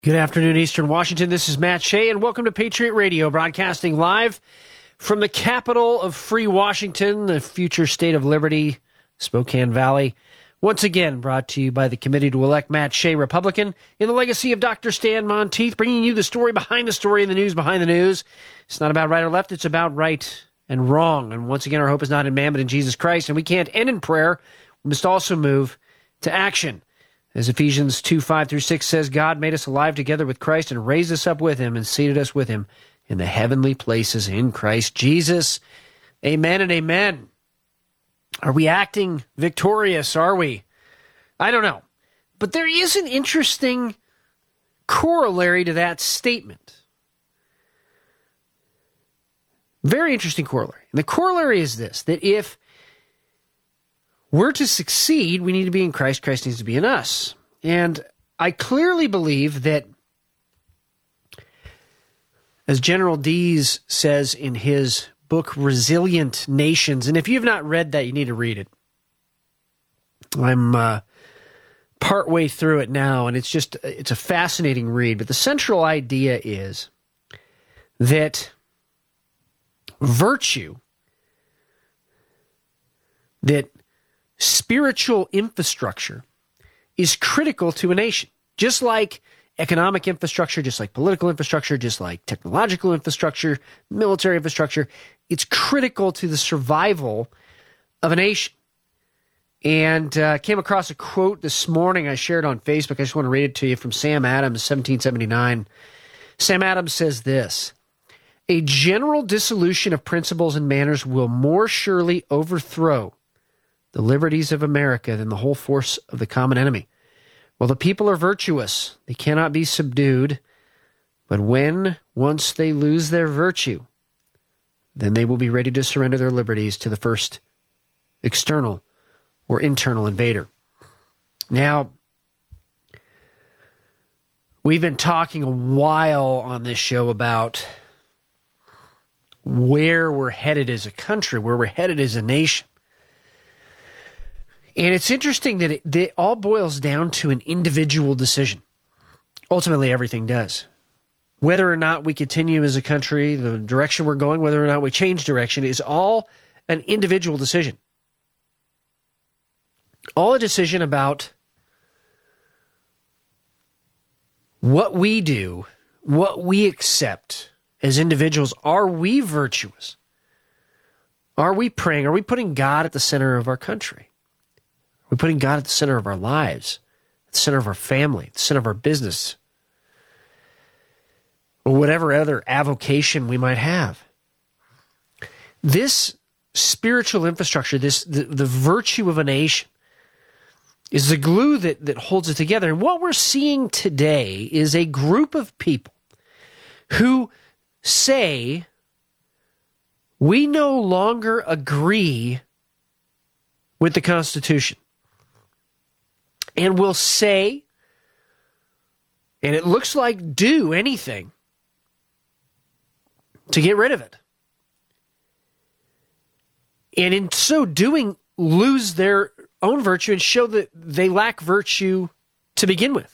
Good afternoon, Eastern Washington. This is Matt Shea, and welcome to Patriot Radio, broadcasting live from the capital of free Washington, the future state of liberty, Spokane Valley. Once again, brought to you by the Committee to Elect Matt Shea, Republican, in the legacy of Dr. Stan Monteith, bringing you the story behind the story and the news behind the news. It's not about right or left, it's about right and wrong. And once again, our hope is not in man, but in Jesus Christ. And we can't end in prayer. We must also move to action. As Ephesians 2:5-6 says, God made us alive together with Christ and raised us up with him and seated us with him in the heavenly places in Christ Jesus. Amen and amen. Are we acting victorious? Are we? I don't know. But there is an interesting corollary to that statement. Very interesting corollary. And the corollary is this, that if we're to succeed, we need to be in Christ. Christ needs to be in us. And I clearly believe that, as General Deese says in his book, Resilient Nations, and if you've not read that, you need to read it. I'm partway through it now, and it's a fascinating read. But the central idea is that virtue, that spiritual infrastructure is critical to a nation, just like economic infrastructure, just like political infrastructure, just like technological infrastructure, military infrastructure. It's critical to the survival of a nation. And came across a quote this morning I shared on Facebook. I just want to read it to you from Sam Adams, 1779. Sam Adams says this: a general dissolution of principles and manners will more surely overthrow the liberties of America than the whole force of the common enemy. While the people are virtuous, they cannot be subdued, but when once they lose their virtue, then they will be ready to surrender their liberties to the first external or internal invader. Now, we've been talking a while on this show about where we're headed as a country, where we're headed as a nation. And it's interesting that it all boils down to an individual decision. Ultimately, everything does. Whether or not we continue as a country, the direction we're going, whether or not we change direction, is all an individual decision. All a decision about what we do, what we accept as individuals. Are we virtuous? Are we praying? Are we putting God at the center of our country? We're putting God at the center of our lives, at the center of our family, at the center of our business, or whatever other avocation we might have. This spiritual infrastructure, the virtue of a nation, is the glue that holds it together. And what we're seeing today is a group of people who say, we no longer agree with the Constitution. And will say, and it looks like do anything to get rid of it. And in so doing, lose their own virtue and show that they lack virtue to begin with.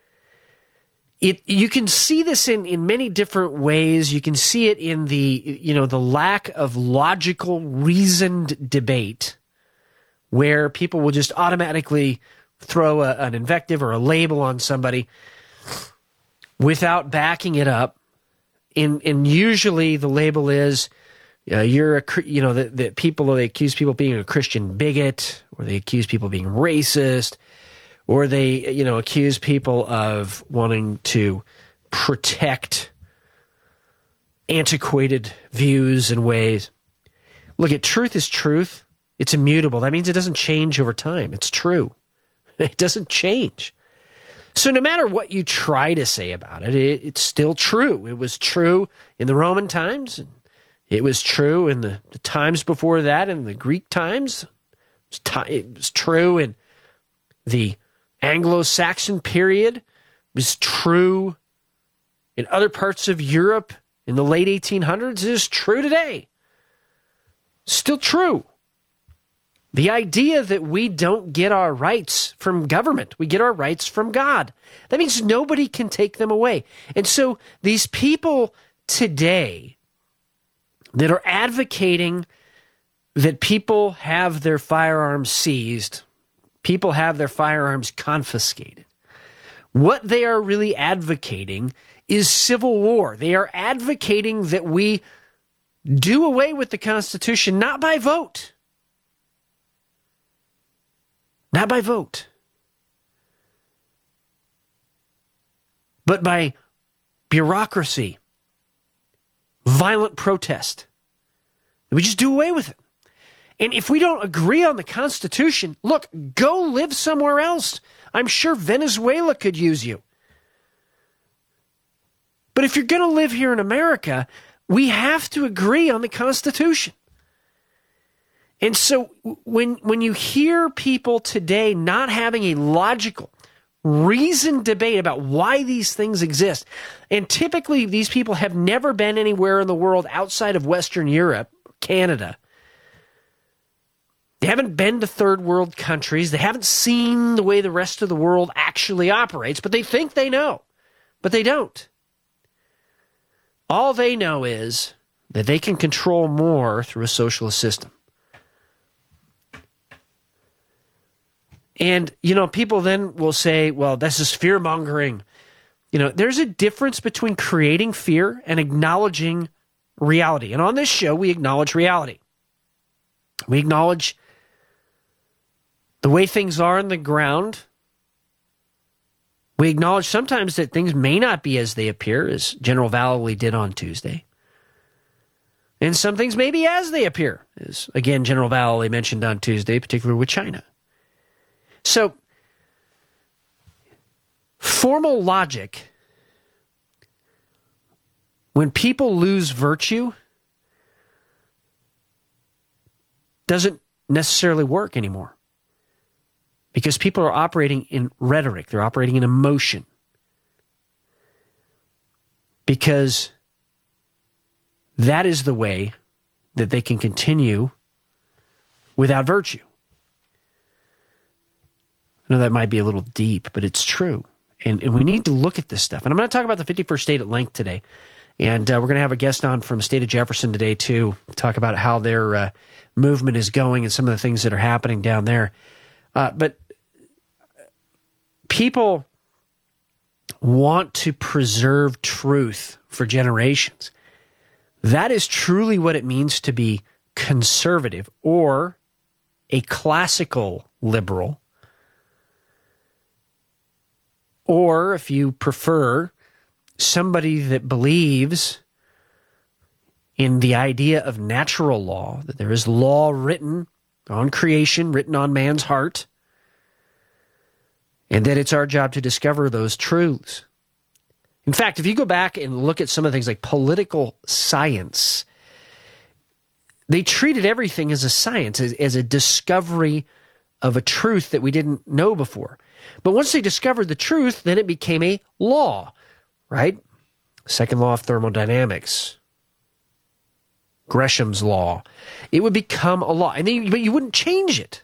You can see this in many different ways. You can see it in the lack of logical, reasoned debate, where people will just automatically throw an invective or a label on somebody without backing it up. And usually the label is, that they accuse people of being a Christian bigot, or they accuse people of being racist, or they, accuse people of wanting to protect antiquated views and ways. Look, truth is truth. It's immutable. That means it doesn't change over time. It's true. It doesn't change. So no matter what you try to say about it, it's still true. It was true in the Roman times. It was true in the times before that, in the Greek times. It was true in the Anglo-Saxon period. It was true in other parts of Europe in the late 1800s. It is true today. Still true. The idea that we don't get our rights from government, we get our rights from God. That means nobody can take them away. And so these people today that are advocating that people have their firearms seized, people have their firearms confiscated, what they are really advocating is civil war. They are advocating that we do away with the Constitution, not by vote. Not by vote, but by bureaucracy, violent protest. We just do away with it. And if we don't agree on the Constitution, look, go live somewhere else. I'm sure Venezuela could use you. But if you're going to live here in America, we have to agree on the Constitution. And so when you hear people today not having a logical, reasoned debate about why these things exist, and typically these people have never been anywhere in the world outside of Western Europe, Canada. They haven't been to third world countries. They haven't seen the way the rest of the world actually operates, but they think they know. But they don't. All they know is that they can control more through a socialist system. And, people then will say, well, this is fear-mongering. There's a difference between creating fear and acknowledging reality. And on this show, we acknowledge reality. We acknowledge the way things are on the ground. We acknowledge sometimes that things may not be as they appear, as General Vallely did on Tuesday. And some things may be as they appear, as, again, General Vallely mentioned on Tuesday, particularly with China. So, formal logic, when people lose virtue, doesn't necessarily work anymore. Because people are operating in rhetoric, they're operating in emotion. Because that is the way that they can continue without virtue. I know that might be a little deep, but it's true. And we need to look at this stuff. And I'm going to talk about the 51st state at length today. And we're going to have a guest on from the state of Jefferson today, too, to talk about how their movement is going and some of the things that are happening down there. But people want to preserve truth for generations. That is truly what it means to be conservative or a classical liberal. Or, if you prefer, somebody that believes in the idea of natural law, that there is law written on creation, written on man's heart, and that it's our job to discover those truths. In fact, if you go back and look at some of the things like political science, they treated everything as a science, as a discovery of a truth that we didn't know before. But once they discovered the truth, then it became a law, right? Second law of thermodynamics, Gresham's law. It would become a law, but you wouldn't change it.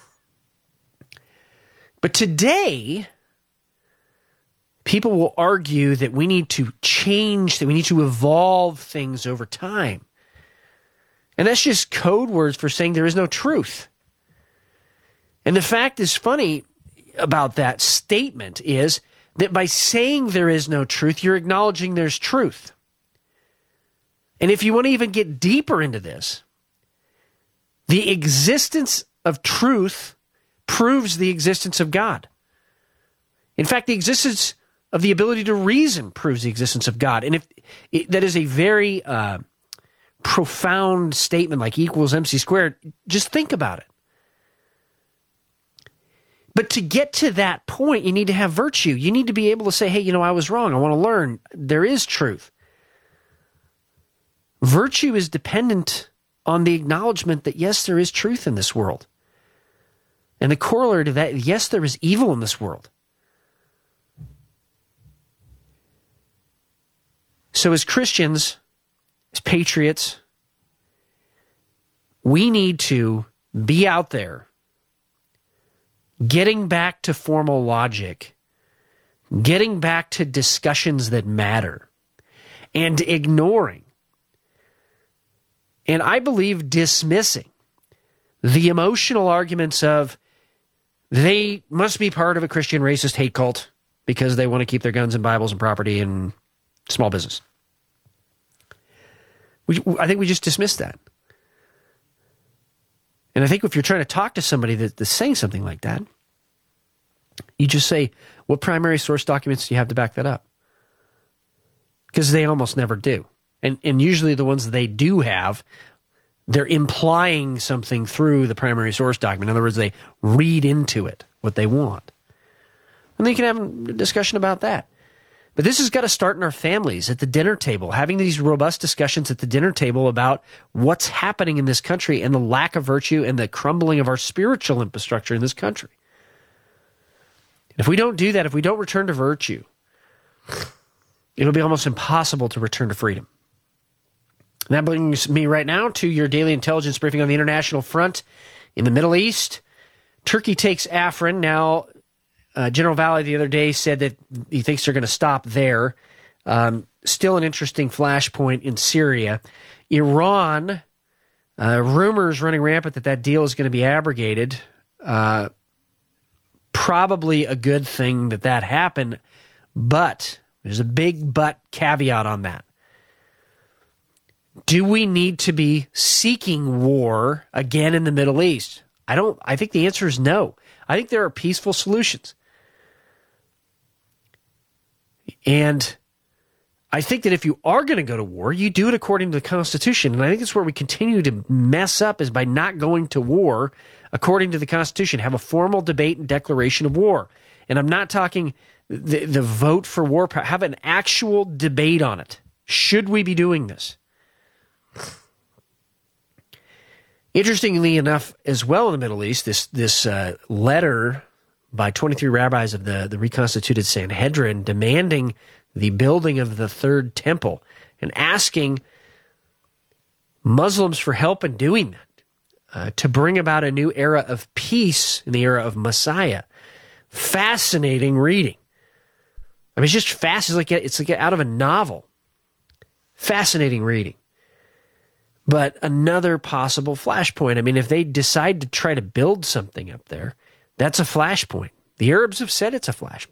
But today, people will argue that we need to change, that we need to evolve things over time. And that's just code words for saying there is no truth. And the fact is funny about that statement is that by saying there is no truth, you're acknowledging there's truth. And if you want to even get deeper into this, the existence of truth proves the existence of God. In fact, the existence of the ability to reason proves the existence of God. And that is a very profound statement, like E equals MC squared. Just think about it. But to get to that point, you need to have virtue. You need to be able to say, hey, I was wrong. I want to learn. There is truth. Virtue is dependent on the acknowledgement that, yes, there is truth in this world. And the corollary to that, yes, there is evil in this world. So as Christians, as patriots, we need to be out there getting back to formal logic, getting back to discussions that matter, and ignoring, and I believe dismissing, the emotional arguments of they must be part of a Christian racist hate cult because they want to keep their guns and Bibles and property and small business. I think we just dismiss that. And I think if you're trying to talk to somebody that's saying something like that, you just say, what primary source documents do you have to back that up? Because they almost never do. And usually the ones they do have, they're implying something through the primary source document. In other words, they read into it what they want. And they can have a discussion about that. But this has got to start in our families, at the dinner table, having these robust discussions at the dinner table about what's happening in this country and the lack of virtue and the crumbling of our spiritual infrastructure in this country. If we don't do that, if we don't return to virtue, it'll be almost impossible to return to freedom. And that brings me right now to your daily intelligence briefing on the international front in the Middle East. Turkey takes Afrin. Now, General Valley the other day said that he thinks they're going to stop there. Still an interesting flashpoint in Syria. Iran, rumors running rampant that deal is going to be abrogated. Probably a good thing that happened, but there's a big but caveat on that. Do we need to be seeking war again in the Middle East? I think the answer is no. I think there are peaceful solutions. And I think that if you are going to go to war, you do it according to the Constitution. And I think that's where we continue to mess up, is by not going to war according to the Constitution. Have a formal debate and declaration of war. And I'm not talking the vote for war. Have an actual debate on it. Should we be doing this? Interestingly enough, as well in the Middle East, this letter by 23 rabbis of the reconstituted Sanhedrin demanding the building of the third temple and asking Muslims for help in doing that, to bring about a new era of peace in the era of Messiah. Fascinating reading. I mean, it's just fast. It's like out of a novel. Fascinating reading. But another possible flashpoint. I mean, if they decide to try to build something up there, that's a flashpoint. The Arabs have said it's a flashpoint.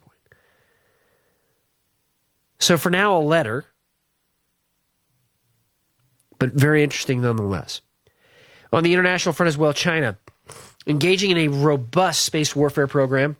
So for now, a letter, but very interesting nonetheless. On the international front as well, China engaging in a robust space warfare program,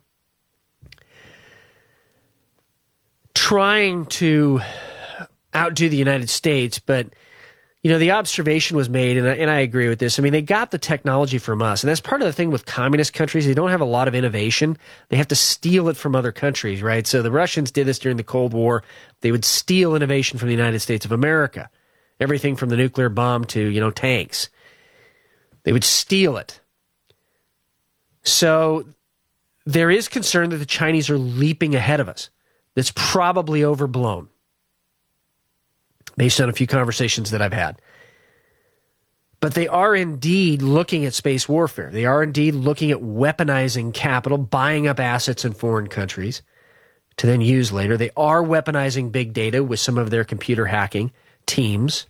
trying to outdo the United States, but the observation was made, and I agree with this. I mean, they got the technology from us, and that's part of the thing with communist countries. They don't have a lot of innovation. They have to steal it from other countries, right? So the Russians did this during the Cold War. They would steal innovation from the United States of America. Everything from the nuclear bomb to, tanks. They would steal it. So there is concern that the Chinese are leaping ahead of us. That's probably overblown, based on a few conversations that I've had. But they are indeed looking at space warfare. They are indeed looking at weaponizing capital, buying up assets in foreign countries to then use later. They are weaponizing big data with some of their computer hacking teams.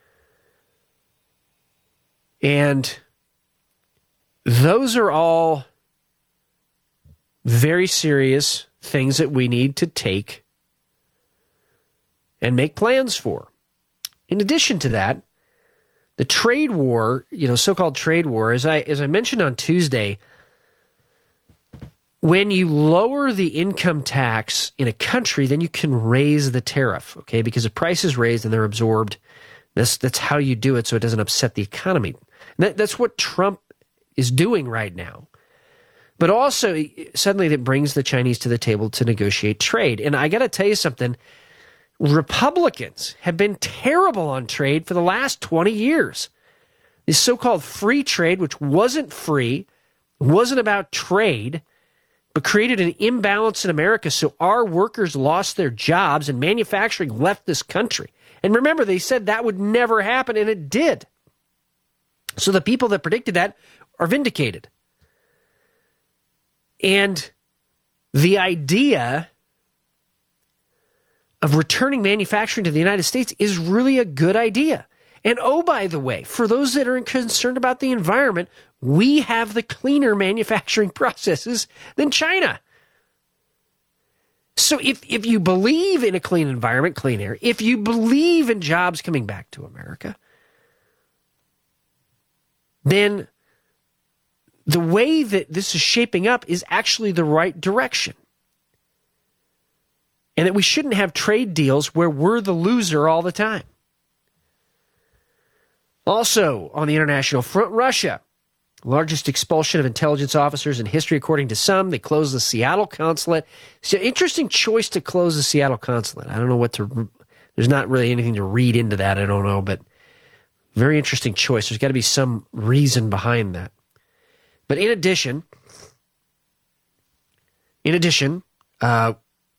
And those are all very serious things that we need to take and make plans for. In addition to that, the trade war, so-called trade war, as I mentioned on Tuesday, when you lower the income tax in a country, then you can raise the tariff, okay? Because the price is raised and they're absorbed. That's how you do it so it doesn't upset the economy. And that's what Trump is doing right now. But also, suddenly that brings the Chinese to the table to negotiate trade. And I got to tell you something. Republicans have been terrible on trade for the last 20 years. This so-called free trade, which wasn't free, wasn't about trade, but created an imbalance in America, so our workers lost their jobs and manufacturing left this country. And remember, they said that would never happen, and it did. So the people that predicted that are vindicated. And the idea of returning manufacturing to the United States is really a good idea. And oh, by the way, for those that are concerned about the environment, we have the cleaner manufacturing processes than China. So if you believe in a clean environment, clean air, if you believe in jobs coming back to America, then the way that this is shaping up is actually the right direction. And that we shouldn't have trade deals where we're the loser all the time. Also, on the international front, Russia. Largest expulsion of intelligence officers in history, according to some. They closed the Seattle consulate. It's an interesting choice to close the Seattle consulate. I don't know what to... There's not really anything to read into that, I don't know, but very interesting choice. There's got to be some reason behind that. But in addition, the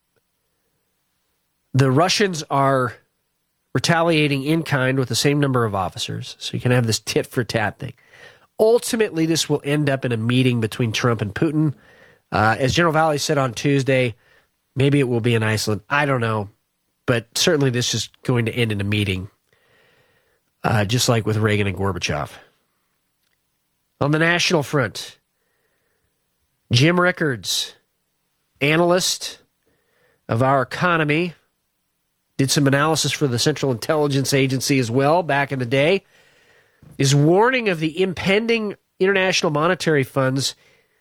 Russians are retaliating in kind with the same number of officers, so you can have this tit-for-tat thing. Ultimately, this will end up in a meeting between Trump and Putin. As General Valley said on Tuesday, maybe it will be in Iceland. I don't know. But certainly this is going to end in a meeting, just like with Reagan and Gorbachev. On the national front, Jim Rickards, analyst of our economy, did some analysis for the Central Intelligence Agency as well back in the day, is warning of the impending International Monetary Fund's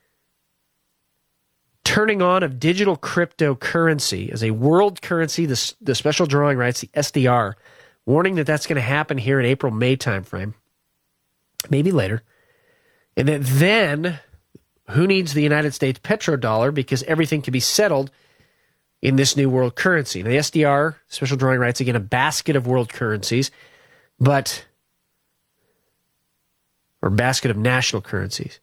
turning on of digital cryptocurrency as a world currency, the special drawing rights, the SDR, warning that that's going to happen here in April-May timeframe, maybe later. And that then, who needs the United States petrodollar because everything can be settled in this new world currency. Now, the SDR, special drawing rights, again, a basket of world currencies, or basket of national currencies.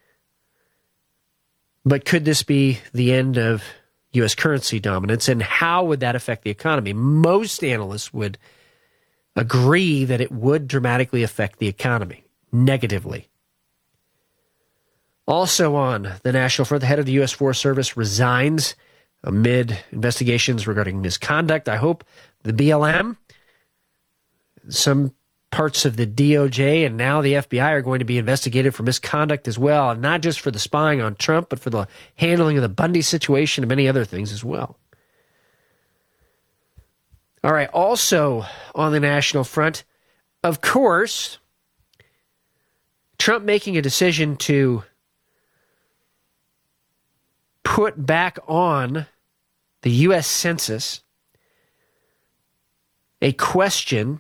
But could this be the end of U.S. currency dominance, and how would that affect the economy? Most analysts would agree that it would dramatically affect the economy negatively. Also on the national front, the head of the U.S. Forest Service resigns amid investigations regarding misconduct. I hope the BLM, some parts of the DOJ, and now the FBI are going to be investigated for misconduct as well, and not just for the spying on Trump, but for the handling of the Bundy situation and many other things as well. All right, also on the national front, of course, Trump making a decision to put back on the U.S. Census a question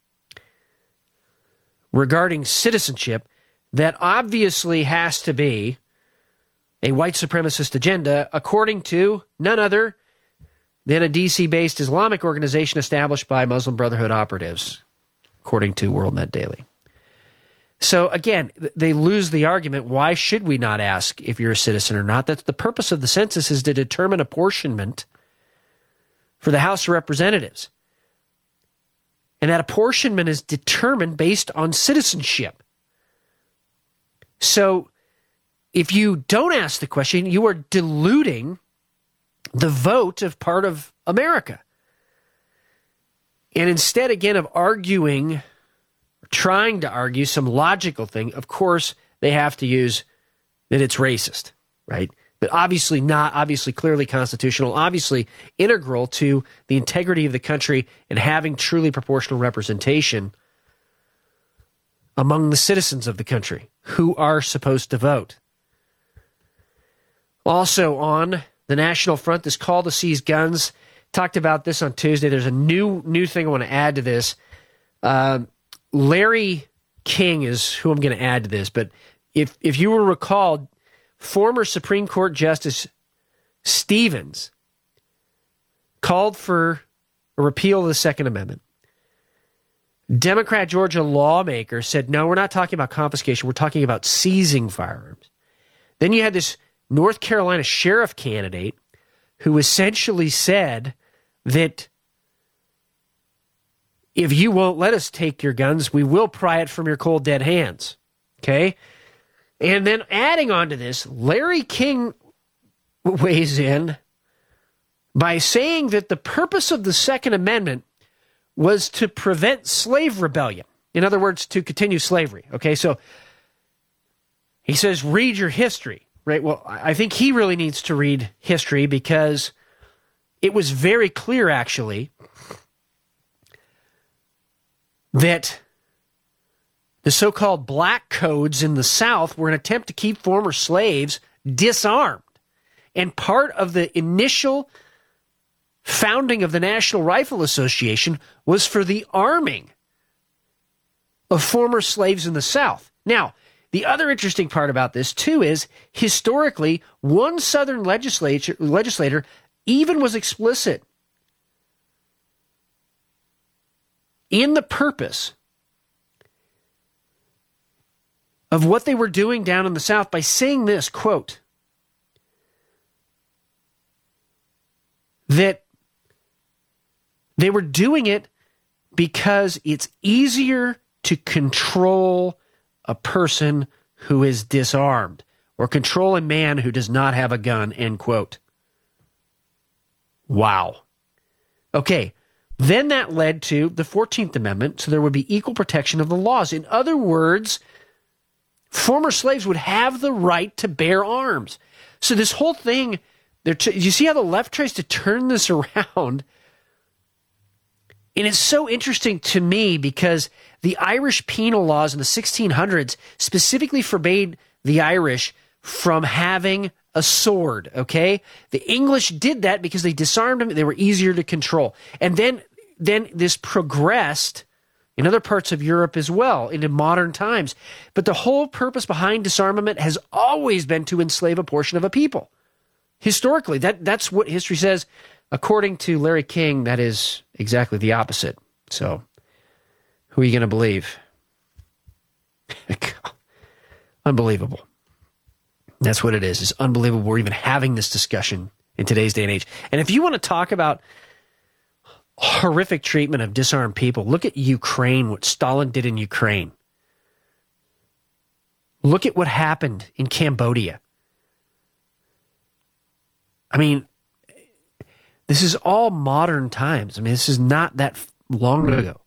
regarding citizenship that obviously has to be a white supremacist agenda, according to none other than a D.C.-based Islamic organization established by Muslim Brotherhood operatives, according to WorldNet Daily. So again, they lose the argument, why should we not ask if you're a citizen or not? That's the purpose of the census, is to determine apportionment for the House of Representatives. And that apportionment is determined based on citizenship. So if you don't ask the question, you are diluting the vote of part of America. And instead, again, of arguing, trying to argue some logical thing, of course, they have to use that it's racist, right? But obviously not, obviously clearly constitutional, obviously integral to the integrity of the country and having truly proportional representation among the citizens of the country who are supposed to vote. Also on the national front, this call to seize guns. Talked about this on Tuesday. There's a new thing I want to add to this. Larry King is who I'm going to add to this. But if you will recall, former Supreme Court Justice Stevens called for a repeal of the Second Amendment. Democrat Georgia lawmaker said, no, we're not talking about confiscation. We're talking about seizing firearms. Then you had this North Carolina sheriff candidate who essentially said that if you won't let us take your guns, we will pry it from your cold, dead hands. Okay? And then adding on to this, Larry King weighs in by saying that the purpose of the Second Amendment was to prevent slave rebellion. In other words, to continue slavery. Okay, so he says, read your history, right? Well, I think he really needs to read history because it was very clear, actually, that the so-called black codes in the South were an attempt to keep former slaves disarmed. And part of the initial founding of the National Rifle Association was for the arming of former slaves in the South. Now, the other interesting part about this, too, is historically, one Southern legislator even was explicit in the purpose of what they were doing down in the South by saying this, quote, that they were doing it because it's easier to control a person who is disarmed or control a man who does not have a gun, end quote. Wow. Okay, then that led to the 14th Amendment, so there would be equal protection of the laws. In other words, former slaves would have the right to bear arms. So this whole thing, you see how the left tries to turn this around? And it's so interesting to me because the Irish penal laws in the 1600s specifically forbade the Irish from having a sword, okay? The English did that because they disarmed them. They were easier to control. And then this progressed in other parts of Europe as well into modern times. But the whole purpose behind disarmament has always been to enslave a portion of a people. Historically, that's what history says. According to Larry King, that is exactly the opposite. So, who are you going to believe? Unbelievable. That's what it is. It's unbelievable we're even having this discussion in today's day and age. And if you want to talk about horrific treatment of disarmed people, look at Ukraine, what Stalin did in Ukraine. Look at what happened in Cambodia. I mean, this is all modern times. I mean, this is not that long ago.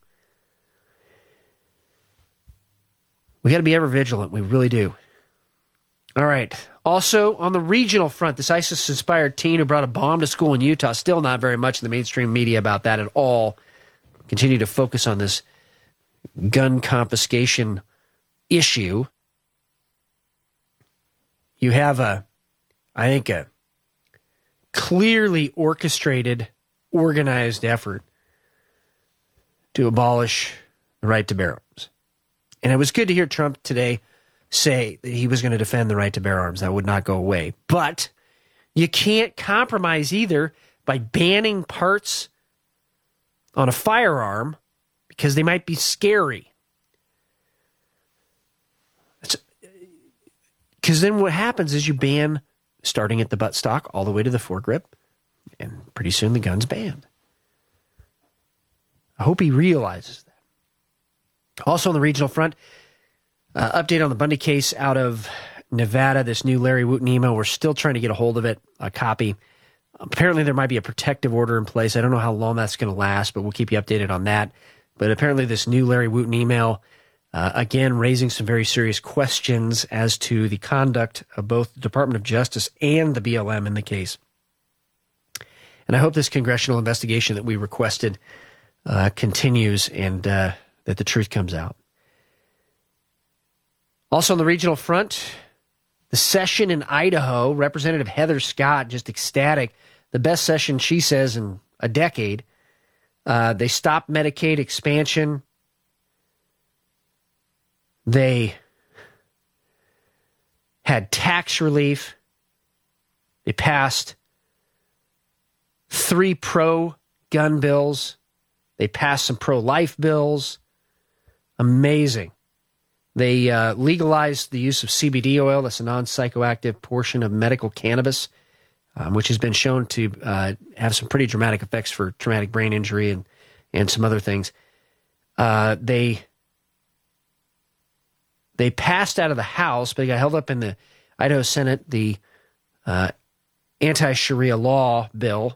We got to be ever vigilant. We really do. All right. Also, on the regional front, this ISIS-inspired teen who brought a bomb to school in Utah, still not very much in the mainstream media about that at all. Continue to focus on this gun confiscation issue. You have a clearly orchestrated, organized effort to abolish the right to bear arms. And it was good to hear Trump today say that he was going to defend the right to bear arms. That would not go away. But you can't compromise either by banning parts on a firearm because they might be scary. Because then what happens is you ban starting at the buttstock all the way to the foregrip, and pretty soon the gun's banned. I hope he realizes that. Also on the regional front, update on the Bundy case out of Nevada, this new Larry Wooten email. We're still trying to get a hold of it, a copy. Apparently there might be a protective order in place. I don't know how long that's going to last, but we'll keep you updated on that. But apparently this new Larry Wooten email, again, raising some very serious questions as to the conduct of both the Department of Justice and the BLM in the case. And I hope this congressional investigation that we requested continues and that the truth comes out. Also on the regional front, the session in Idaho, Representative Heather Scott, just ecstatic. The best session, she says, in a decade. They stopped Medicaid expansion. They had tax relief. They passed 3 pro-gun bills. They passed some pro-life bills. Amazing. They legalized the use of CBD oil. That's a non-psychoactive portion of medical cannabis, which has been shown to have some pretty dramatic effects for traumatic brain injury and some other things. They They passed out of the House, but they got held up in the Idaho Senate, the anti-Sharia law bill,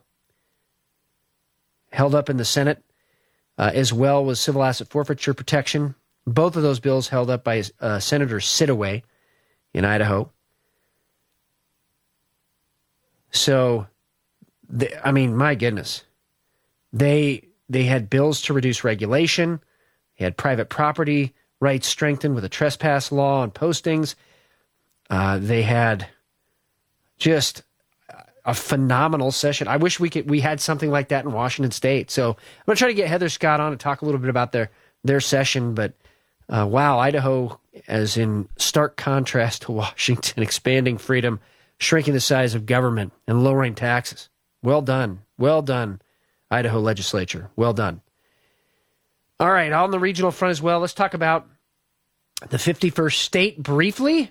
held up in the Senate, as well was civil asset forfeiture protection. Both of those bills held up by Senator Sidaway in Idaho. So, my goodness. They had bills to reduce regulation. They had private property rights strengthened with a trespass law on postings. They had just a phenomenal session. I wish we had something like that in Washington State. So I'm going to try to get Heather Scott on and talk a little bit about their session. But wow, Idaho, as in stark contrast to Washington, expanding freedom, shrinking the size of government, and lowering taxes. Well done. Well done, Idaho legislature. Well done. All right, on the regional front as well, let's talk about the 51st state briefly.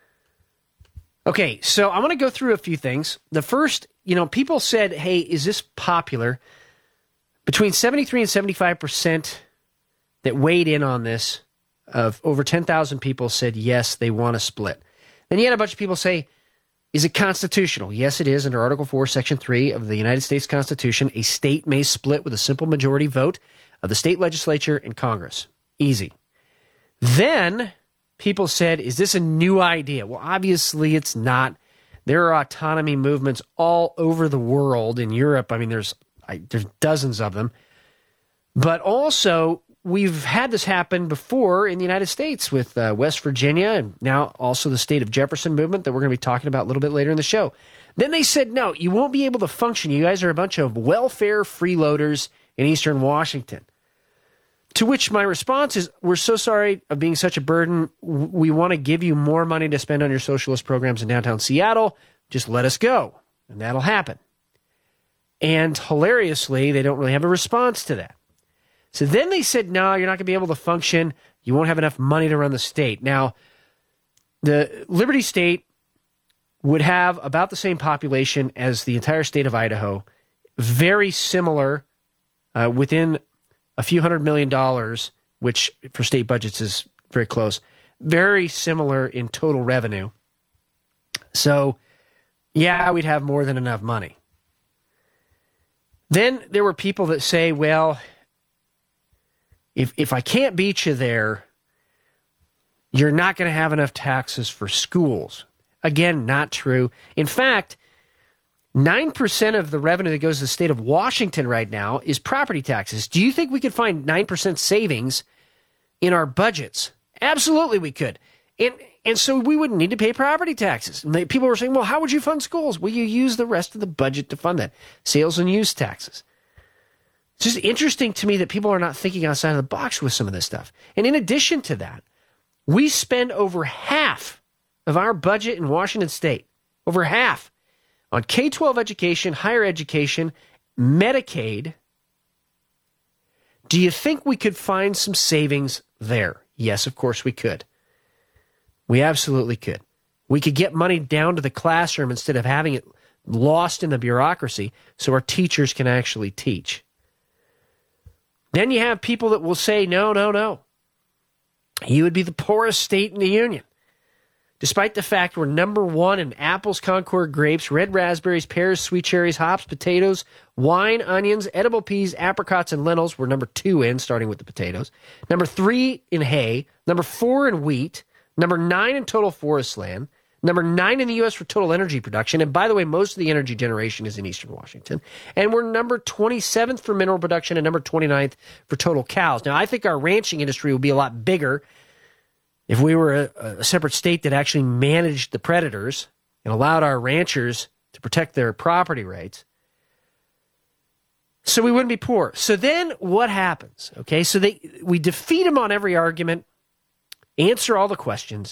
Okay, so I want to go through a few things. The first, people said, hey, is this popular? Between 73 and 75% that weighed in on this, of over 10,000 people, said yes, they want to split. Then you had a bunch of people say, is it constitutional? Yes, it is. Under Article 4, Section 3 of the United States Constitution, a state may split with a simple majority vote of the state legislature and Congress. Easy. Then people said, is this a new idea? Well, obviously it's not. There are autonomy movements all over the world. In Europe, there's dozens of them. But also, we've had this happen before in the United States with West Virginia and now also the state of Jefferson movement that we're going to be talking about a little bit later in the show. Then they said, no, you won't be able to function. You guys are a bunch of welfare freeloaders in Eastern Washington. To which my response is, we're so sorry of being such a burden. We want to give you more money to spend on your socialist programs in downtown Seattle. Just let us go, and that'll happen. And hilariously, they don't really have a response to that. So then they said, no, you're not going to be able to function. You won't have enough money to run the state. Now, the Liberty State would have about the same population as the entire state of Idaho, very similar, within a few $100 million, which for state budgets is very close, very similar in total revenue. So, yeah, we'd have more than enough money. Then there were people that say, well, if I can't beat you there, you're not going to have enough taxes for schools. Again, not true. In fact, 9% of the revenue that goes to the state of Washington right now is property taxes. Do you think we could find 9% savings in our budgets? Absolutely we could. And so we wouldn't need to pay property taxes. And people were saying, well, how would you fund schools? Well, you use the rest of the budget to fund that. Sales and use taxes. It's just interesting to me that people are not thinking outside of the box with some of this stuff. And in addition to that, we spend over half of our budget in Washington State, over half, on K-12 education, higher education, Medicaid. Do you think we could find some savings there? Yes, of course we could. We absolutely could. We could get money down to the classroom instead of having it lost in the bureaucracy so our teachers can actually teach. Then you have people that will say, no. You would be the poorest state in the union. Despite the fact we're number one in apples, Concord grapes, red raspberries, pears, sweet cherries, hops, potatoes, wine, onions, edible peas, apricots, and lentils, we're number 2 in, starting with the potatoes. Number 3 in hay. Number 4 in wheat. Number 9 in total forest land. Number 9 in the U.S. for total energy production. And by the way, most of the energy generation is in Eastern Washington. And we're number 27th for mineral production and number 29th for total cows. Now, I think our ranching industry would be a lot bigger if we were a separate state that actually managed the predators and allowed our ranchers to protect their property rights. So we wouldn't be poor. So then what happens? Okay, so we defeat them on every argument, answer all the questions,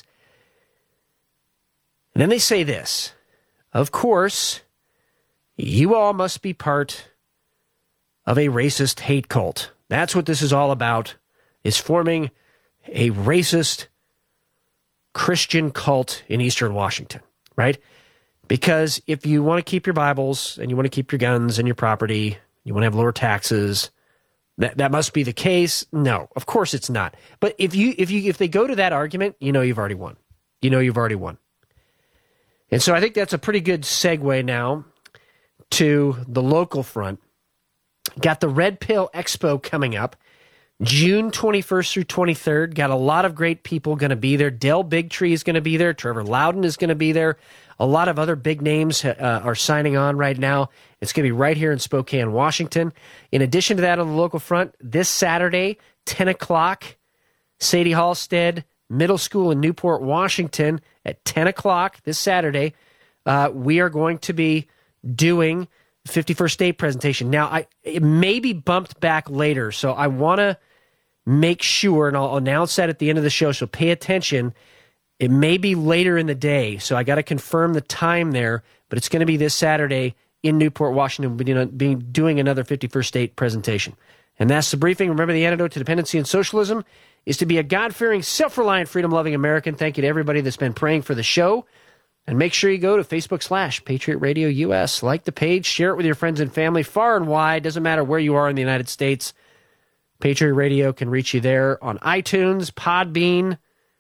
and then they say this: of course, you all must be part of a racist hate cult. That's what this is all about, is forming a racist Christian cult in Eastern Washington, right? Because if you want to keep your Bibles and you want to keep your guns and your property, you want to have lower taxes, That must be the case. No, of course it's not. But if they go to that argument, you've already won. You've already won. And so I think that's a pretty good segue now to the local front. Got the Red Pill Expo coming up, June 21st through 23rd. Got a lot of great people going to be there. Del Bigtree is going to be there. Trevor Loudon is going to be there. A lot of other big names are signing on right now. It's going to be right here in Spokane, Washington. In addition to that, on the local front, this Saturday, 10 o'clock, Sadie Halstead Middle School in Newport, Washington, at 10 o'clock this Saturday, we are going to be doing the 51st State presentation. Now, it may be bumped back later, so I want to make sure, and I'll announce that at the end of the show, so pay attention. It may be later in the day, so I got to confirm the time there, but it's going to be this Saturday in Newport, Washington. We'll be doing another 51st State presentation. And that's the briefing. Remember, the antidote to dependency and socialism is to be a God-fearing, self-reliant, freedom-loving American. Thank you to everybody that's been praying for the show. And make sure you go to Facebook/Patriot Radio US. Like the page, share it with your friends and family far and wide. Doesn't matter where you are in the United States. Patriot Radio can reach you there on iTunes, Podbean,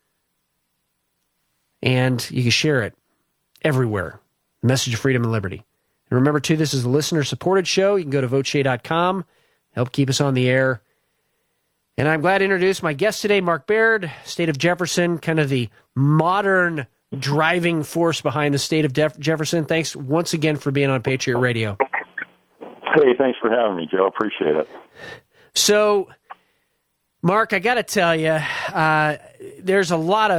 and you can share it everywhere. The message of freedom and liberty. And remember, too, this is a listener-supported show. You can go to voteshay.com, help keep us on the air. And I'm glad to introduce my guest today, Mark Baird, State of Jefferson, kind of the modern driving force behind the State of Jefferson. Thanks once again for being on Patriot Radio. Hey, thanks for having me, Joe. Appreciate it. So, Mark, I got to tell you, there's just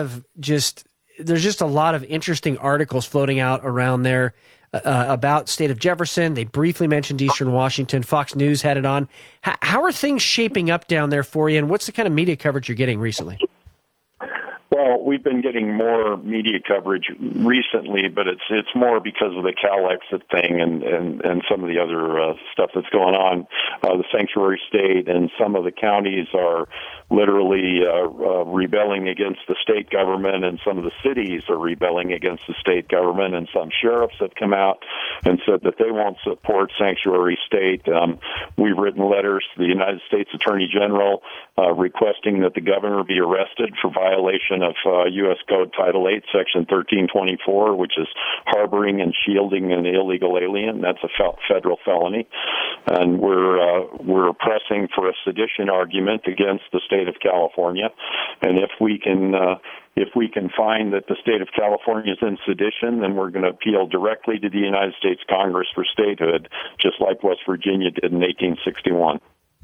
a lot of interesting articles floating out around there about State of Jefferson. They briefly mentioned Eastern Washington. Fox News had it on. How are things shaping up down there for you, and what's the kind of media coverage you're getting recently? Well, we've been getting more media coverage recently, but it's more because of the Cal exit thing and some of the other stuff that's going on. The sanctuary state and some of the counties are literally rebelling against the state government, and some of the cities are rebelling against the state government, and some sheriffs have come out and said that they won't support sanctuary state. We've written letters to the United States Attorney General requesting that the governor be arrested for violation of U.S. Code Title 8, Section 1324, which is harboring and shielding an illegal alien. That's a federal felony. And we're pressing for a sedition argument against the state of California. And if we can find that the state of California is in sedition, then we're going to appeal directly to the United States Congress for statehood, just like West Virginia did in 1861.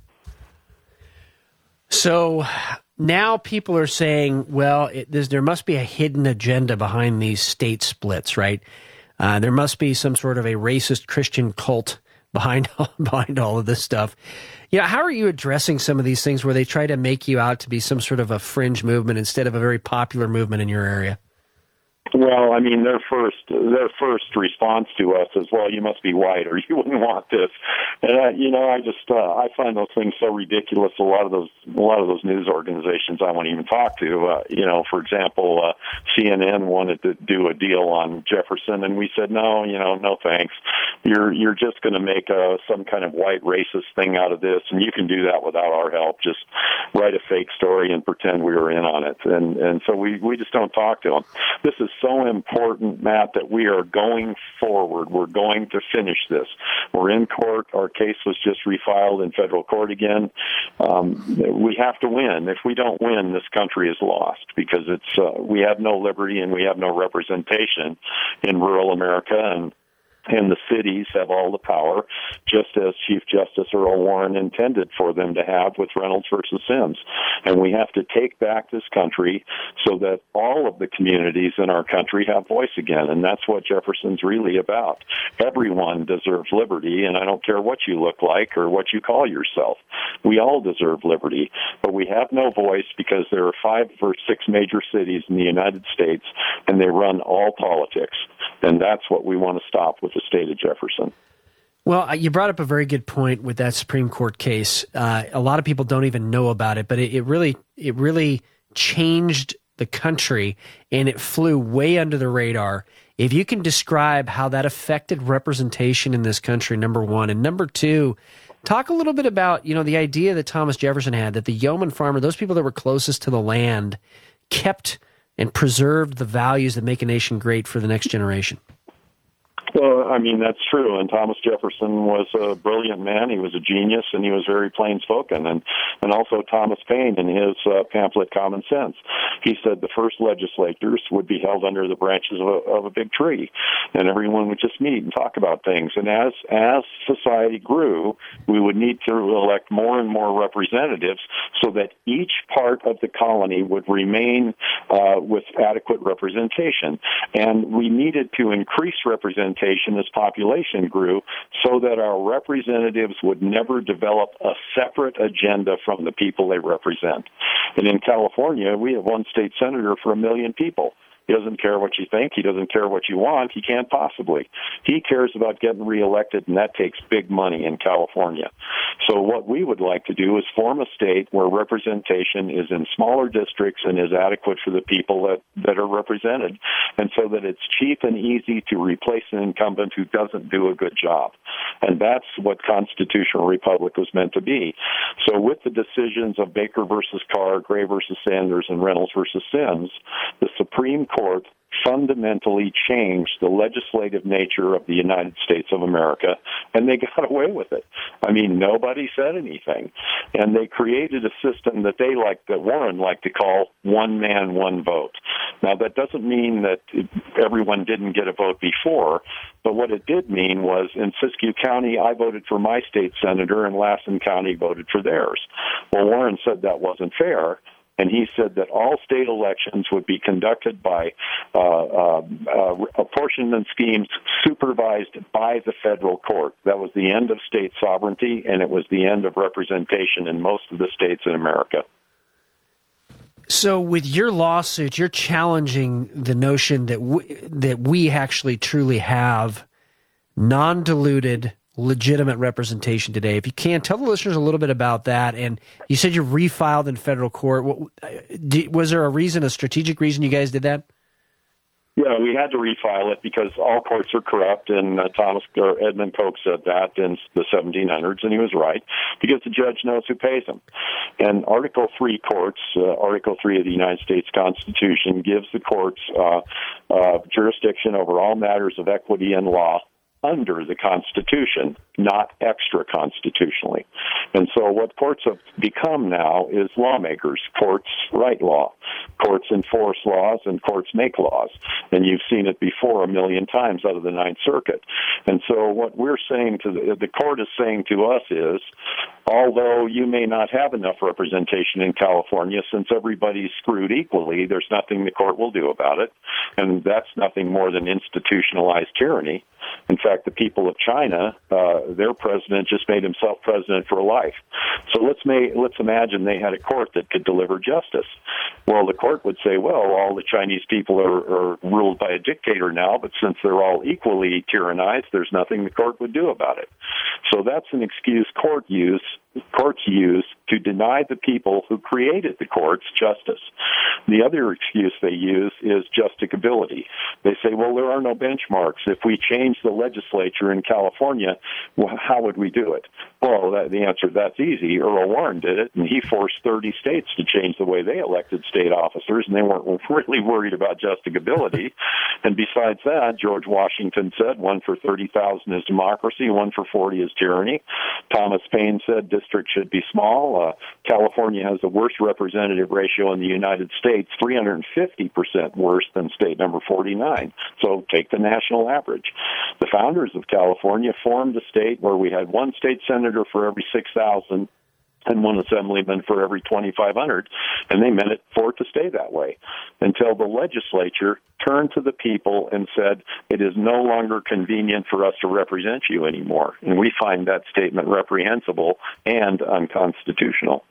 So now people are saying, well, there must be a hidden agenda behind these state splits, right? There must be some sort of a racist Christian cult behind all of this stuff. How are you addressing some of these things where they try to make you out to be some sort of a fringe movement instead of a very popular movement in your area? Well, I mean, their first response to us is, "Well, you must be white, or you wouldn't want this." And I find those things so ridiculous. A lot of those news organizations I won't even talk to. For example, CNN wanted to do a deal on Jefferson, and we said, no thanks. You're just going to make some kind of white racist thing out of this, and you can do that without our help. Just write a fake story and pretend we were in on it. And so we just don't talk to them. This is so important, Matt, that we are going forward. We're going to finish this. We're in court. Our case was just refiled in federal court again. We have to win. If we don't win, this country is lost, because we have no liberty and we have no representation in rural America, and the cities have all the power, just as Chief Justice Earl Warren intended for them to have with Reynolds versus Sims. And we have to take back this country so that all of the communities in our country have voice again. And that's what Jefferson's really about. Everyone deserves liberty, and I don't care what you look like or what you call yourself. We all deserve liberty, but we have no voice because there are 5 or 6 major cities in the United States, and they run all politics. And that's what we want to stop with the state of Jefferson. Well, you brought up a very good point with that Supreme Court case. A lot of people don't even know about it, but it really changed the country, and it flew way under the radar. If you can describe how that affected representation in this country, number one, and number two, Talk a little bit about, the idea that Thomas Jefferson had, that the yeoman farmer, those people that were closest to the land, kept and preserved the values that make a nation great for the next generation. Well, I mean, that's true. And Thomas Jefferson was a brilliant man. He was a genius, and he was very plain-spoken. And also Thomas Paine in his pamphlet, Common Sense. He said the first legislatures would be held under the branches of a big tree, and everyone would just meet and talk about things. And as society grew, we would need to elect more and more representatives so that each part of the colony would remain with adequate representation. And we needed to increase representation as population grew so that our representatives would never develop a separate agenda from the people they represent. And in California, we have one state senator for 1 million people. He doesn't care what you think. He doesn't care what you want. He can't possibly. He cares about getting reelected, and that takes big money in California. So what we would like to do is form a state where representation is in smaller districts and is adequate for the people that are represented, and so that it's cheap and easy to replace an incumbent who doesn't do a good job. And that's what constitutional republic was meant to be. So with the decisions of Baker versus Carr, Gray versus Sanders, and Reynolds versus Sims, the Supreme Court fundamentally changed the legislative nature of the United States of America, and they got away with it. I mean, nobody said anything. And they created a system that Warren liked to call one man, one vote. Now, that doesn't mean that everyone didn't get a vote before, but what it did mean was in Siskiyou County, I voted for my state senator, and Lassen County voted for theirs. Well, Warren said that wasn't fair. And he said that all state elections would be conducted by apportionment schemes supervised by the federal court. That was the end of state sovereignty, and it was the end of representation in most of the states in America. So with your lawsuit, you're challenging the notion that we actually truly have non-diluted legitimate representation today. If you can, tell the listeners a little bit about that. And you said you refiled in federal court. Was there a strategic reason you guys did that? Yeah, we had to refile it because all courts are corrupt, and Edmund Coke said that in the 1700s, and he was right, because the judge knows who pays him. And Article 3 courts, Article 3 of the United States Constitution, gives the courts jurisdiction over all matters of equity and law under the Constitution, not extra-constitutionally. And so what courts have become now is lawmakers. Courts write law. Courts enforce laws, and courts make laws. And you've seen it before 1 million times out of the Ninth Circuit. And so what we're saying to the court is saying to us is, although you may not have enough representation in California, since everybody's screwed equally, there's nothing the court will do about it. And that's nothing more than institutionalized tyranny. In fact, the people of China, their president just made himself president for life. So let's imagine they had a court that could deliver justice. Well, the court would say, well, all the Chinese people are ruled by a dictator now, but since they're all equally tyrannized, there's nothing the court would do about it. So that's an excuse courts use to deny the people who created the courts justice. The other excuse they use is justicability. They say, well, there are no benchmarks. If we change the legislature in California, well, how would we do it? Well, the answer, that's easy. Earl Warren did it, and he forced 30 states to change the way they elected state officers, and they weren't really worried about justicability. And besides that, George Washington said 1 for 30,000 is democracy, 1 for 40 is tyranny. Thomas Paine said districts should be small. California has the worst representative ratio in the United States, 350% worse than state number 49. So take the national average. The founders of California formed a state where we had one state senator for every 6,000 and one assemblyman for every 2,500, and they meant it for it to stay that way until the legislature turned to the people and said, it is no longer convenient for us to represent you anymore. And we find that statement reprehensible and unconstitutional.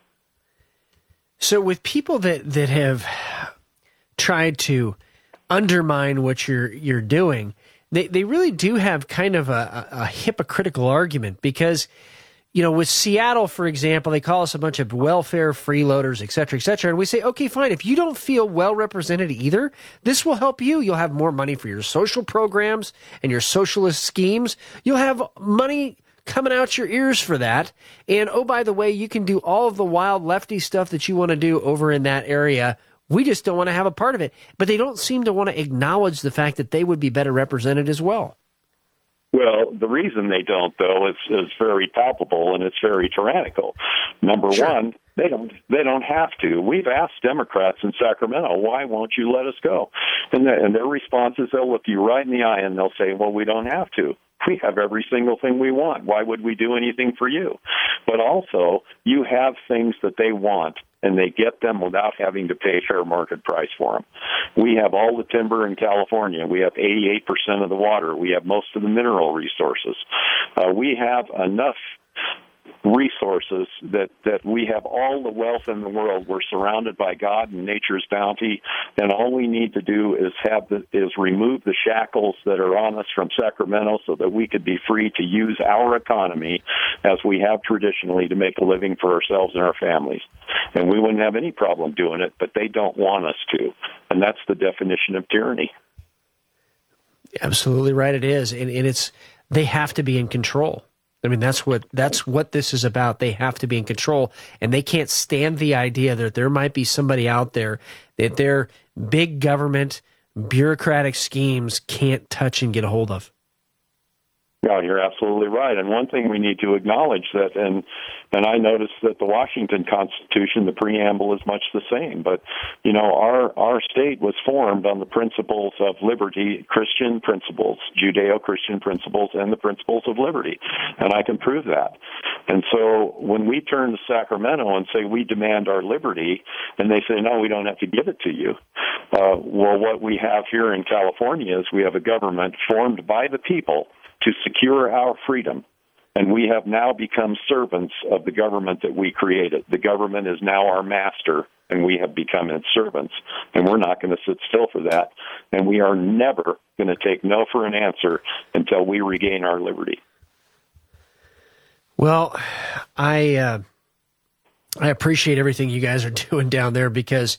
So with people that have tried to undermine what you're doing, they really do have kind of a hypocritical argument because, with Seattle, for example, they call us a bunch of welfare freeloaders, et cetera, et cetera. And we say, okay, fine. If you don't feel well represented either, this will help you. You'll have more money for your social programs and your socialist schemes. You'll have money coming out your ears for that. And, oh, by the way, you can do all of the wild lefty stuff that you want to do over in that area. We just don't want to have a part of it. But they don't seem to want to acknowledge the fact that they would be better represented as well. Well, the reason they don't, though, is very palpable, and it's very tyrannical. Number one, they don't have to. We've asked Democrats in Sacramento, why won't you let us go? And their response is they'll look you right in the eye and they'll say, well, we don't have to. We have every single thing we want. Why would we do anything for you? But also, you have things that they want, and they get them without having to pay fair market price for them. We have all the timber in California. We have 88% of the water. We have most of the mineral resources. We have enough resources that we have all the wealth in the world. We're surrounded by God and nature's bounty, and all we need to do is remove the shackles that are on us from Sacramento so that we could be free to use our economy as we have traditionally to make a living for ourselves and our families. And we wouldn't have any problem doing it, but they don't want us to. And that's the definition of tyranny. Absolutely right it is. And they have to be in control. I mean, that's what this is about. They have to be in control, and they can't stand the idea that there might be somebody out there that their big government bureaucratic schemes can't touch and get a hold of. No, you're absolutely right. And one thing we need to acknowledge that, and I noticed that the Washington Constitution, the preamble, is much the same. But, you know, our state was formed on the principles of liberty, Christian principles, Judeo-Christian principles, and the principles of liberty. And I can prove that. And so when we turn to Sacramento and say we demand our liberty, and they say, no, we don't have to give it to you. Well, what we have here in California is we have a government formed by the people to secure our freedom, and we have now become servants of the government that we created. The government is now our master, and we have become its servants, and we're not going to sit still for that, and we are never going to take no for an answer until we regain our liberty. Well, I appreciate everything you guys are doing down there, because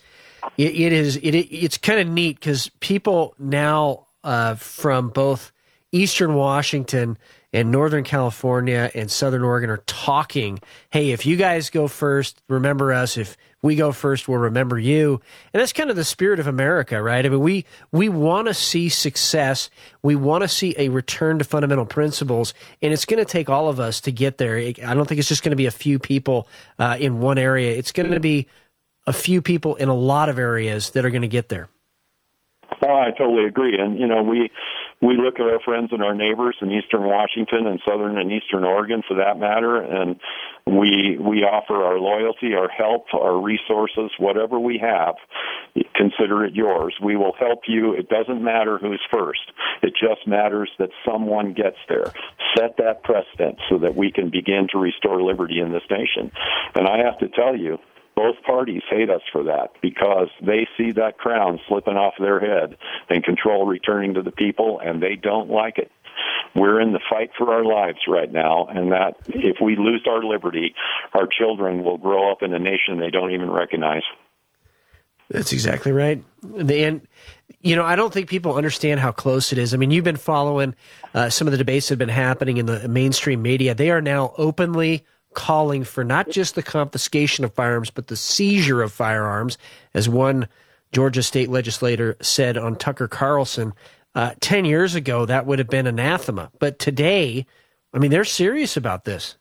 it's kind of neat, because people now from both Eastern Washington and Northern California and Southern Oregon are talking, hey, if you guys go first, remember us. If we go first, we'll remember you. And that's kind of the spirit of America, right? I mean, we want to see success. We want to see a return to fundamental principles, and it's going to take all of us to get there. I don't think it's just going to be a few people in one area. It's going to be a few people in a lot of areas that are going to get there. Oh, I totally agree. And, you know, we look at our friends and our neighbors in Eastern Washington and Southern and Eastern Oregon, for that matter, and we offer our loyalty, our help, our resources, whatever we have, consider it yours. We will help you. It doesn't matter who's first. It just matters that someone gets there. Set that precedent so that we can begin to restore liberty in this nation. And I have to tell you, both parties hate us for that, because they see that crown slipping off their head and control returning to the people, and they don't like it. We're in the fight for our lives right now, and that if we lose our liberty, our children will grow up in a nation they don't even recognize. That's exactly right. And, you know, I don't think people understand how close it is. I mean, you've been following some of the debates that have been happening in the mainstream media. They are now openly calling for not just the confiscation of firearms, but the seizure of firearms, as one Georgia state legislator said on Tucker Carlson. 10 years ago, that would have been anathema. But today, I mean, they're serious about this.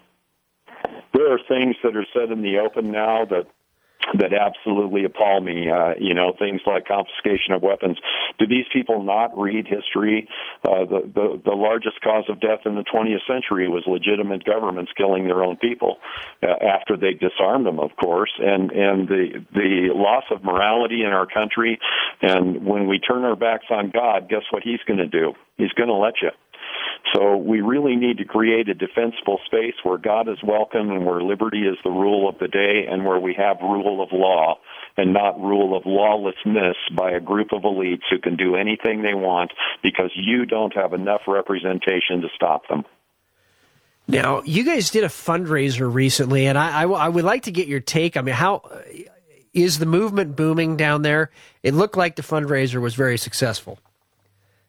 There are things that are said in the open now that absolutely appall me. You know, things like confiscation of weapons. Do these people not read history? The largest cause of death in the 20th century was legitimate governments killing their own people after they disarmed them, of course, and the loss of morality in our country. And when we turn our backs on God, guess what He's going to do? He's going to let you. So we really need to create a defensible space where God is welcome and where liberty is the rule of the day, and where we have rule of law and not rule of lawlessness by a group of elites who can do anything they want because you don't have enough representation to stop them. Now, you guys did a fundraiser recently, and I would like to get your take. I mean, how is the movement booming down there? It looked like the fundraiser was very successful.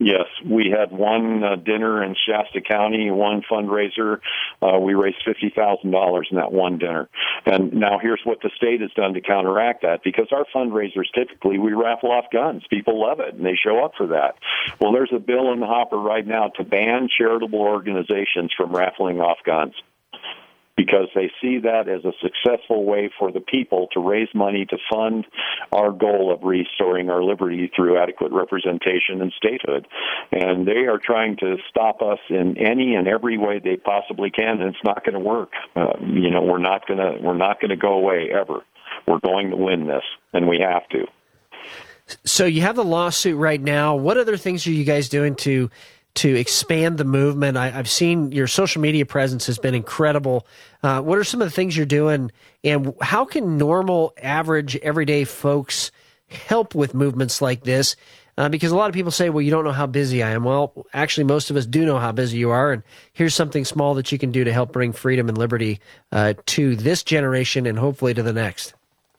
Yes, we had one dinner in Shasta County, one fundraiser. We raised $50,000 in that one dinner. And now here's what the state has done to counteract that, because our fundraisers, typically, we raffle off guns. People love it, and they show up for that. Well, there's a bill in the hopper right now to ban charitable organizations from raffling off guns, because they see that as a successful way for the people to raise money to fund our goal of restoring our liberty through adequate representation and statehood. And they are trying to stop us in any and every way they possibly can, and it's not going to work. We're not going to go away ever. We're going to win this, and we have to. So you have the lawsuit right now. What other things are you guys doing to expand the movement? I've seen your social media presence has been incredible. What are some of the things you're doing, and how can normal, average, everyday folks help with movements like this? Because a lot of people say, well, you don't know how busy I am. Well, actually, most of us do know how busy you are, and here's something small that you can do to help bring freedom and liberty to this generation and hopefully to the next.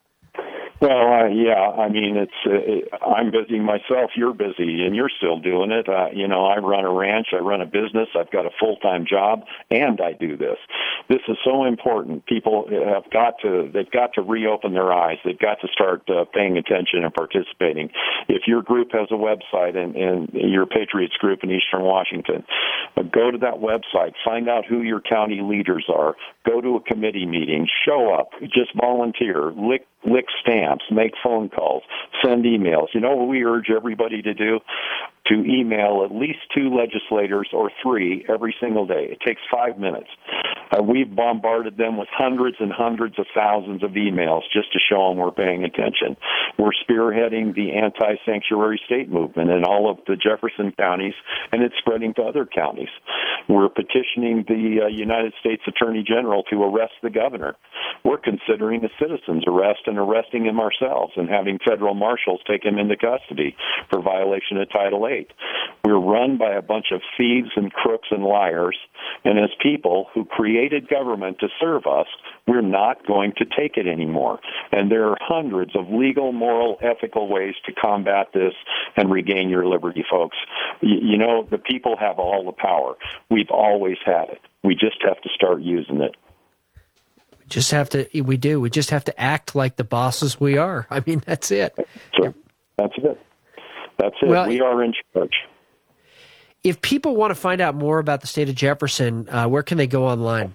Well, I mean, I'm busy myself. You're busy, and you're still doing it. I run a ranch. I run a business. I've got a full-time job, and I do this. This is so important. People they've got to reopen their eyes. They've got to start paying attention and participating. If your group has a website and your Patriots group in Eastern Washington, go to that website. Find out who your county leaders are. Go to a committee meeting. Show up. Just volunteer. Lick stamps, make phone calls, send emails. You know what we urge everybody to do? To email at least 2 legislators or 3 every single day. It takes 5 minutes. We've bombarded them with hundreds and hundreds of thousands of emails just to show them we're paying attention. We're spearheading the anti-sanctuary state movement in all of the Jefferson counties, and it's spreading to other counties. We're petitioning the United States Attorney General to arrest the governor. We're considering a citizen's arrest and arresting him ourselves and having federal marshals take him into custody for violation of Title VIII. We're run by a bunch of thieves and crooks and liars, and as people who created government to serve us, we're not going to take it anymore. And there are hundreds of legal, moral, ethical ways to combat this and regain your liberty, folks. The people have all the power. We've always had it. We just have to start using it. We do. We just have to act like the bosses we are. I mean, that's it. That's it. Well, we are in charge. If people want to find out more about the state of Jefferson, where can they go online?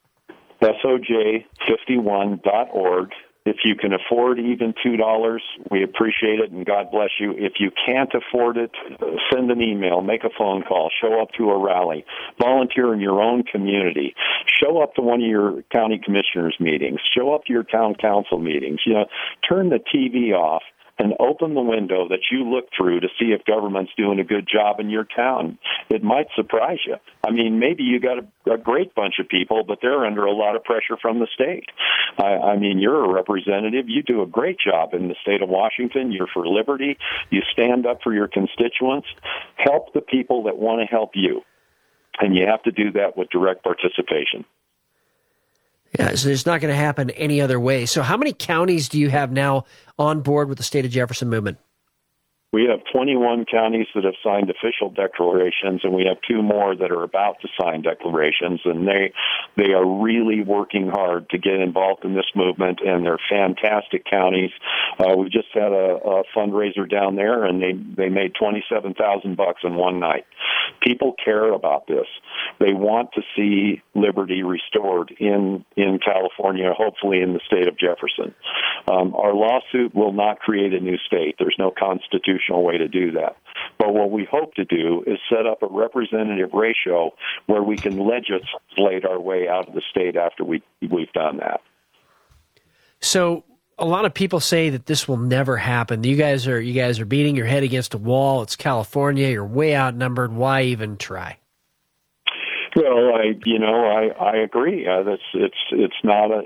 SOJ51.org. If you can afford even $2, we appreciate it, and God bless you. If you can't afford it, send an email, make a phone call, show up to a rally, volunteer in your own community, show up to one of your county commissioners' meetings, show up to your town council meetings. Turn the TV off and open the window that you look through to see if government's doing a good job in your town. It might surprise you. I mean, maybe you got a great bunch of people, but they're under a lot of pressure from the state. I mean, you're a representative. You do a great job in the state of Washington. You're for liberty. You stand up for your constituents. Help the people that want to help you. And you have to do that with direct participation. Yeah, so it's not going to happen any other way. So how many counties do you have now on board with the State of Jefferson movement? We have 21 counties that have signed official declarations, and we have 2 more that are about to sign declarations, and they are really working hard to get involved in this movement, and they're fantastic counties. We just had a fundraiser down there, and they made $27,000 in one night. People care about this. They want to see liberty restored in California, hopefully in the state of Jefferson. Our lawsuit will not create a new state. There's no constitutional way to do that. But what we hope to do is set up a representative ratio where we can legislate our way out of the state after we've done that. So a lot of people say that this will never happen. You guys are beating your head against a wall. It's California. You're way outnumbered. Why even try? Well, I agree.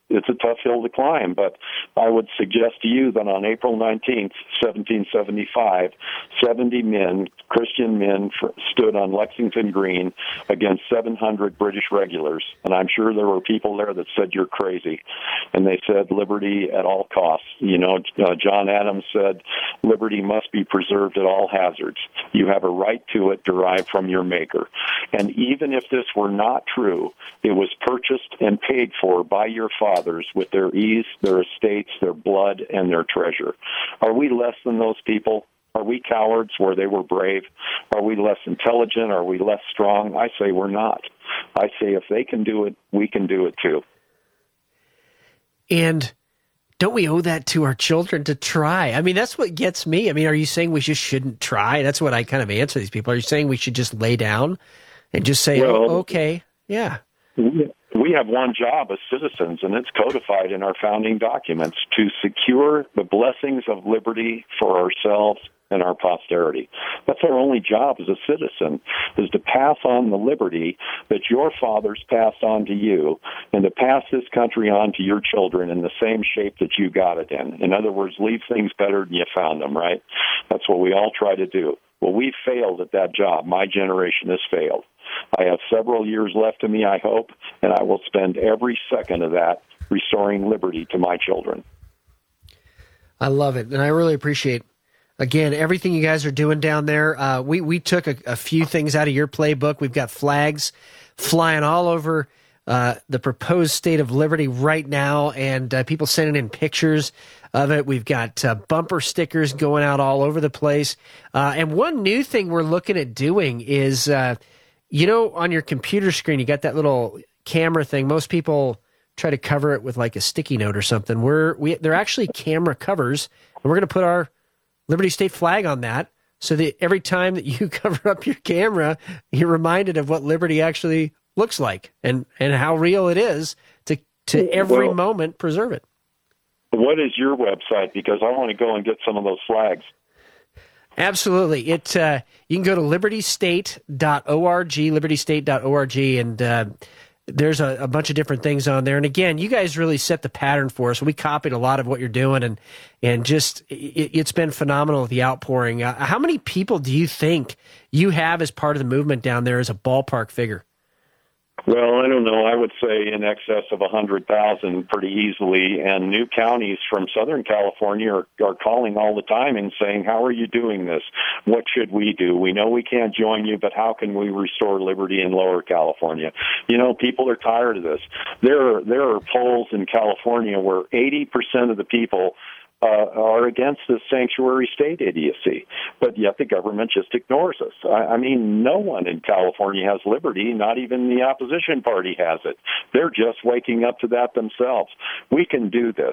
it's a tough hill to climb. But I would suggest to you that on April 19th, 1775, 70 men, Christian men, stood on Lexington Green against 700 British regulars. And I'm sure there were people there that said, you're crazy. And they said, liberty at all costs. John Adams said, liberty must be preserved at all hazards. You have a right to it derived from your maker. And even if this were not true, it was purchased and paid for by your fathers with their ease, their estates, their blood, and their treasure. Are we less than those people? Are we cowards where they were brave? Are we less intelligent? Are we less strong? I say we're not. I say if they can do it, we can do it too. And don't we owe that to our children to try? I mean, that's what gets me. I mean, are you saying we just shouldn't try? That's what I kind of answer these people. Are you saying we should just lay down and just say, okay, yeah? We have one job as citizens, and it's codified in our founding documents, to secure the blessings of liberty for ourselves and our posterity. That's our only job as a citizen, is to pass on the liberty that your fathers passed on to you, and to pass this country on to your children in the same shape that you got it in. In other words, leave things better than you found them, right? That's what we all try to do. Well, we failed at that job. My generation has failed. I have several years left in me, I hope, and I will spend every second of that restoring liberty to my children. I love it, and I really appreciate, again, everything you guys are doing down there. We took a few things out of your playbook. We've got flags flying all over the proposed state of liberty right now, and people sending in pictures of it. We've got bumper stickers going out all over the place. And one new thing we're looking at doing is, on your computer screen, you got that little camera thing. Most people try to cover it with like a sticky note or something. They're actually camera covers, and we're going to put our Liberty State flag on that, so that every time that you cover up your camera, you're reminded of what liberty actually looks like and how real it is to every moment preserve it. What is your website? Because I want to go and get some of those flags. Absolutely. You can go to libertystate.org, libertystate.org, and there's a bunch of different things on there. And again, you guys really set the pattern for us. We copied a lot of what you're doing, and just it's been phenomenal, the outpouring. How many people do you think you have as part of the movement down there as a ballpark figure? Well, I don't know. I would say in excess of 100,000 pretty easily, and new counties from Southern California are calling all the time and saying, how are you doing this? What should we do? We know we can't join you, but how can we restore liberty in Lower California? People are tired of this. There are polls in California where 80% of the people are against this sanctuary state idiocy, but yet the government just ignores us. I mean, no one in California has liberty, not even the opposition party has it. They're just waking up to that themselves. We can do this.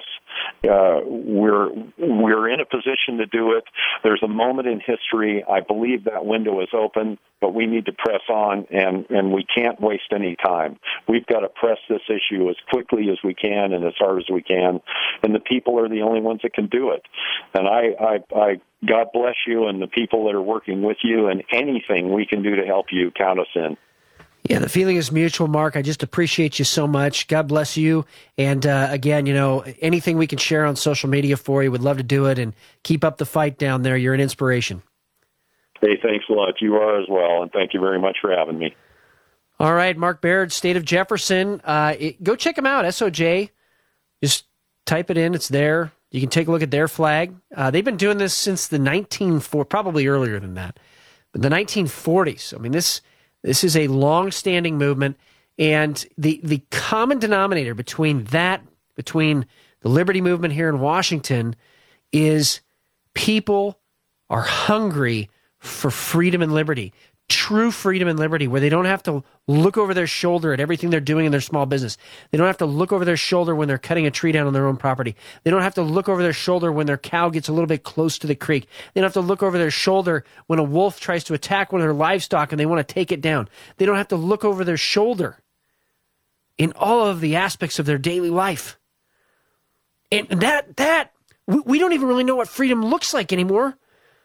We're in a position to do it. There's a moment in history. I believe that window is open, but we need to press on, and we can't waste any time. We've got to press this issue as quickly as we can and as hard as we can, and the people are the only ones that can do it. And I God bless you and the people that are working with you, and anything we can do to help you, count us in. Yeah, the feeling is mutual, Mark. I just appreciate you so much. God bless you. And again, anything we can share on social media for you, would love to do it, and keep up the fight down there. You're an inspiration. Hey, thanks a lot. You are as well, and thank you very much for having me. All right, Mark Baird, State of Jefferson. Go check them out, SOJ. Just type it in. It's there. You can take a look at their flag. They've been doing this since the 1940s, probably earlier than that, but the 1940s. I mean, this is a long-standing movement, and the common denominator between the liberty movement here in Washington is people are hungry for freedom and liberty, true freedom and liberty, where they don't have to look over their shoulder at everything they're doing in their small business. They don't have to look over their shoulder when they're cutting a tree down on their own property. They don't have to look over their shoulder when their cow gets a little bit close to the creek. They don't have to look over their shoulder when a wolf tries to attack one of their livestock and they want to take it down. They don't have to look over their shoulder in all of the aspects of their daily life. And that we don't even really know what freedom looks like anymore.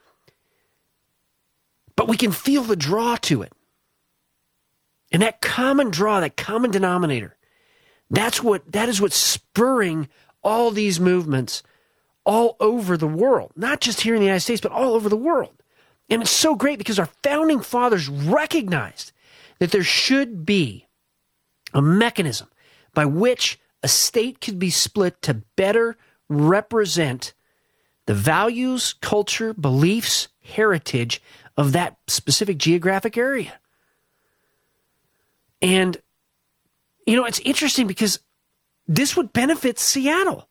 But we can feel the draw to it. And that common draw, that common denominator, That is what's spurring all these movements all over the world, not just here in the United States, but all over the world. And it's so great because our founding fathers recognized that there should be a mechanism by which a state could be split to better represent the values, culture, beliefs, heritage of that specific geographic area. And, it's interesting because this would benefit Seattle.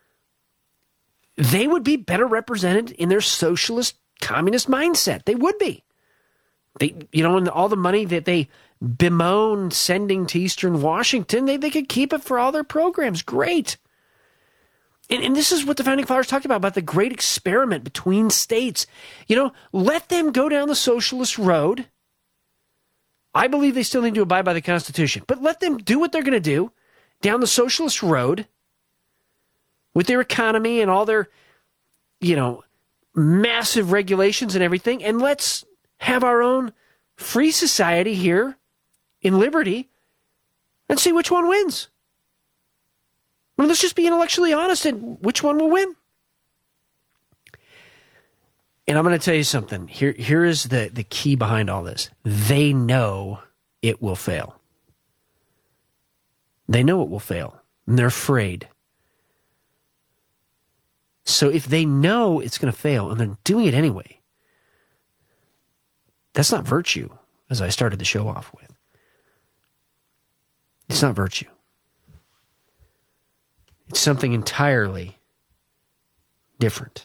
They would be better represented in their socialist, communist mindset. They would be. And all the money that they bemoan sending to Eastern Washington, they could keep it for all their programs. Great. And this is what the Founding Fathers talked about the great experiment between states. Let them go down the socialist road. I believe they still need to abide by the Constitution, but let them do what they're going to do down the socialist road with their economy and all their, massive regulations and everything, and let's have our own free society here in liberty and see which one wins. Let's just be intellectually honest and which one will win. And I'm going to tell you something. Here is the key behind all this. They know it will fail. They know it will fail, and they're afraid. So if they know it's going to fail and they're doing it anyway, that's not virtue, as I started the show off with. It's not virtue. It's something entirely different.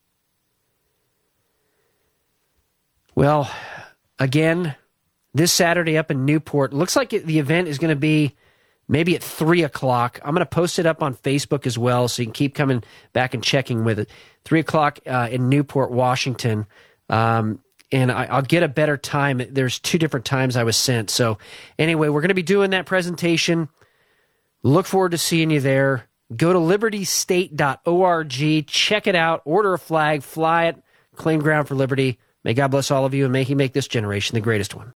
Well, again, this Saturday up in Newport, looks like the event is going to be maybe at 3 o'clock. I'm going to post it up on Facebook as well, so you can keep coming back and checking with it. 3 o'clock in Newport, Washington. And I'll get a better time. There's 2 different times I was sent. So anyway, we're going to be doing that presentation. Look forward to seeing you there. Go to libertystate.org. Check it out. Order a flag. Fly it. Claim ground for liberty. May God bless all of you, and may He make this generation the greatest one.